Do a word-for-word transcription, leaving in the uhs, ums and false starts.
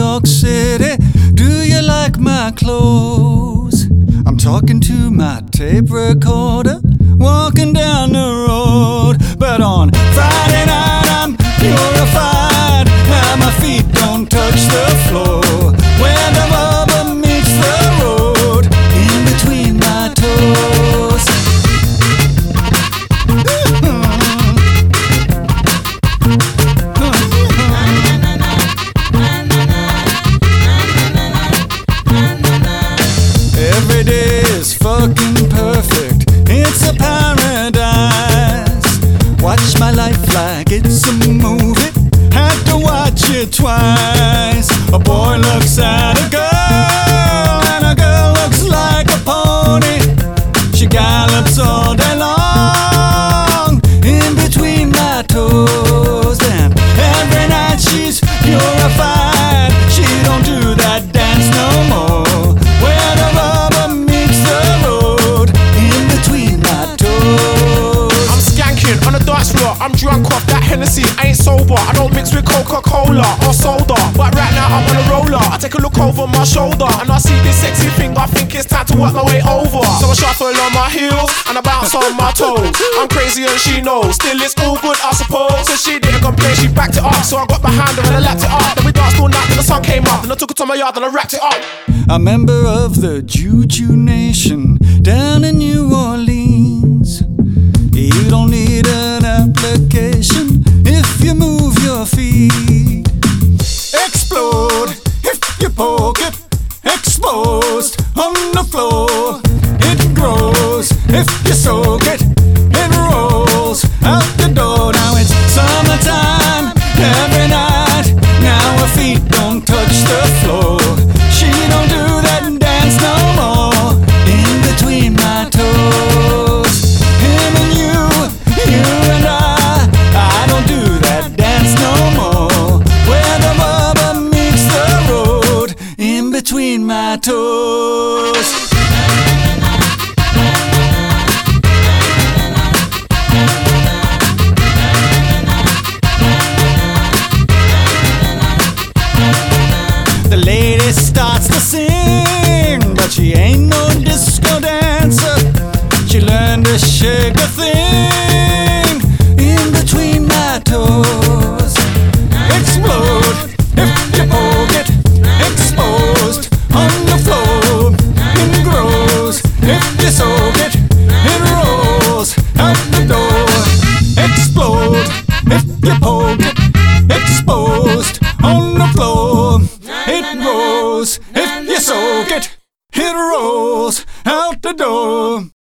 York City. Do you like my clothes? I'm talking to my tape recorder, walking down the road. But on Friday night I'm purified. Now my feet don't touch the floor. Where the rubber meets the road, in between my toes. Every day is fucking perfect. It's a paradise. Watch my life like it's a movie. Had to watch it twice. A boy looks at a girl, and a girl looks like a pony. She gallops all day long, in between my toes. And every night she's purified. She don't do that dance no more. Where the rubber meets the road, in between my toes. I'm skanking on the dance floor. I'm drunk off that Hennessy, ain't sober. I don't mix with Coca-Cola or soda, but right now I'm on a roller. I take a look over my shoulder and I see this sexy thing. I think it's time to work my way over. So I shuffle on my heels and I bounce on my toes. I'm crazy and she knows. Still it's all good, I suppose. So she didn't complain, she backed it up. So I got behind her and I lapped it up. Then we danced all night till the sun came up. Then I took it to my yard and I wrapped it up. A member of the Juju Nation down in New Orleans. You don't need an application if you move your feet. Explode if you poke it. Exposed on the floor. It grows if you soak it. It rolls out the door. Now it's summertime every night. Now her feet don't touch the floor. She don't do that dance no more, in between my toes. Him and you, you and I, I don't do that dance no more. Where the rubber meets the road, in between my toes. The lady starts to sing, but she ain't no disco dancer. She learned to shake a thing, in between my toes. Explode if you poke it. Exposed on the floor. It grows if you soak it. It rolls out the door. Explode if you poke it. Exposed on the floor. It rolls if you soak it. It rolls out the door.